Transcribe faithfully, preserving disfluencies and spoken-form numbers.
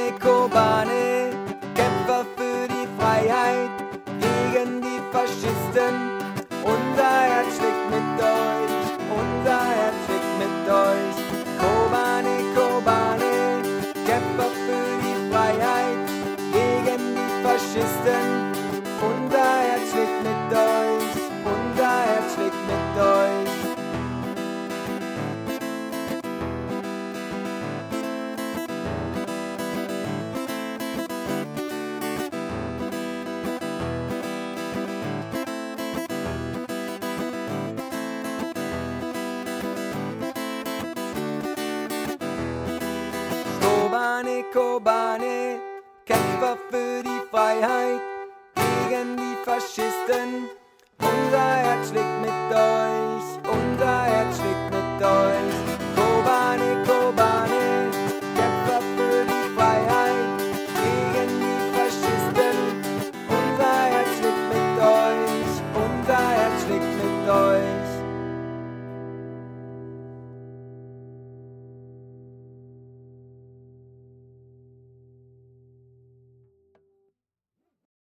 Kobane, Kobane, Kämpfer für die Freiheit, gegen die Faschisten. Unser Herz schlägt mit euch, unser Herz schlägt mit euch. Kobane, Kobane, Kämpfer für die Freiheit, gegen die Faschisten. Unser Herz schlägt mit euch, unser Herz schlägt mit euch. Kobane, Kobane, Kämpfer für die Freiheit, gegen die Faschisten.